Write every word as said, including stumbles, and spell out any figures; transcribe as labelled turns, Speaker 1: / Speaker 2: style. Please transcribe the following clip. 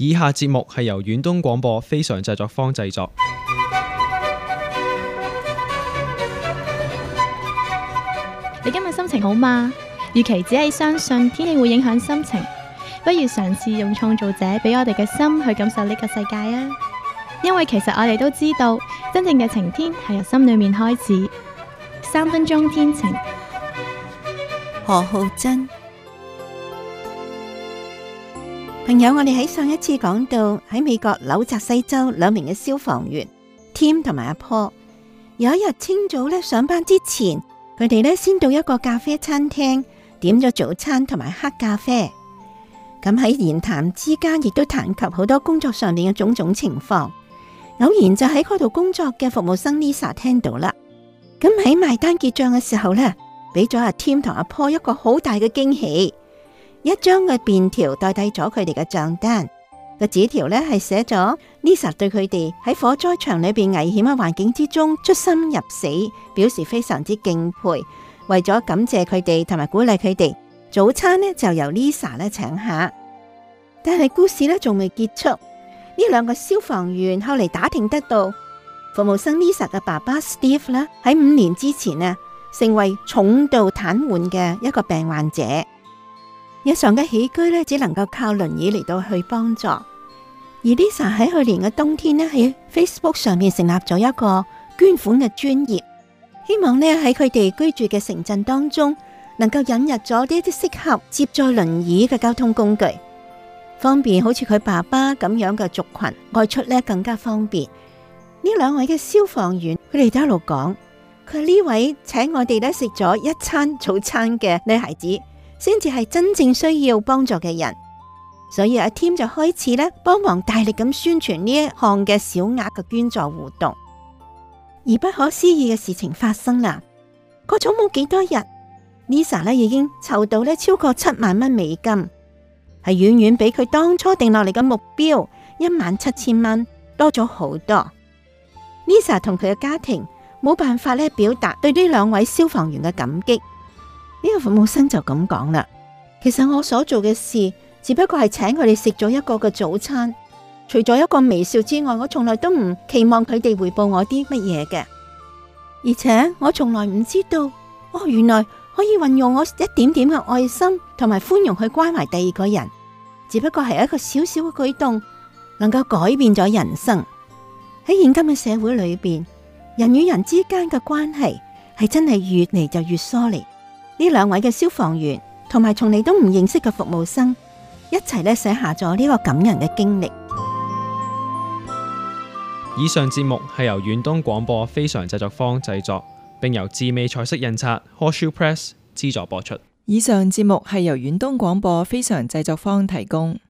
Speaker 1: 以下節目係由遠東廣播非常製作坊製作。
Speaker 2: 你今日心情好嗎？與其只係相信天氣會影響心情，不如嘗試用創造者俾我哋嘅心去感受呢個世界啊！因為其實我哋都知道，真正嘅晴天係由心裏面開始。三分鐘天晴，
Speaker 3: 何浩珍朋友，我哋喺上一次講到喺美國紐澤西州兩名嘅消防員 Tim 同埋阿 Paul， 有一日清早咧上班之前，佢哋咧先到一個咖啡餐廳點咗早餐同埋黑咖啡。咁喺言談之間，亦都談及好多工作上面嘅種種情況。偶然就喺嗰度工作嘅服務生 Lisa 聽到啦。咁喺埋單結賬嘅時候咧，俾咗阿 Tim 同阿 Paul 一個好大嘅驚喜，一張嘅便條代替咗佢哋嘅賬單。個紙條咧係寫咗 Lisa 對佢哋喺火災場裏邊危險嘅環境之中出生入死，表示非常之敬佩。為咗感謝佢哋同埋鼓勵佢哋，早餐呢就由 Lisa 咧請下。但係故事咧仲未結束，呢兩個消防員後嚟打聽得到，服務生 Lisa 嘅爸爸 Steve 咧喺五年之前呢成為重度癱瘓嘅一個病患者，日常嘅起居咧只能夠靠輪椅嚟到去幫助。而 Lisa 喺去年嘅冬天呢喺 Facebook 上面成立咗一個捐款嘅專頁，希望呢喺佢哋居住嘅城鎮當中能夠引入咗呢啲適合接載輪椅嘅交通工具，方便好似佢爸爸咁樣嘅族群外出咧更加方便。呢兩位嘅消防員佢哋都一路講，佢呢位請我哋咧食咗一餐早餐嘅女孩子先至係真正需要幫助嘅人。所以阿 Tim 就開始咧幫忙大力咁宣傳呢一項嘅小額嘅捐助活動。而不可思議嘅事情發生啦，過咗冇幾多日， Lisa 咧已經籌到咧超過七萬蚊美金，係遠遠比佢當初定落嚟嘅目標一萬七千蚊多咗好多。Lisa 同佢嘅家庭冇辦法咧表達對呢兩位消防員嘅感激。呢個服務生就咁講啦，其實我所做嘅事只不過係請佢哋食咗一個嘅早餐，除咗一個微笑之外，我從來都唔期望佢哋回報我啲乜嘢嘅。而且我從來唔知道，哦，原來可以運用我一點點嘅愛心同埋寬容去關懷第二個人，只不過係一個小小嘅舉動，能夠改變咗人生。喺現今嘅社會裏邊，人與人之間嘅關係係真係越嚟就越疏離。呢兩位嘅消防員同埋從嚟都唔認識嘅服務生一齊咧寫下咗呢個感人嘅經歷。
Speaker 1: 以上節目係由遠東廣播非常製作坊製作，並由智美彩色印刷 Horseshoe Press 資助播出。
Speaker 4: 以上節目係由遠東廣播非常製作坊提供。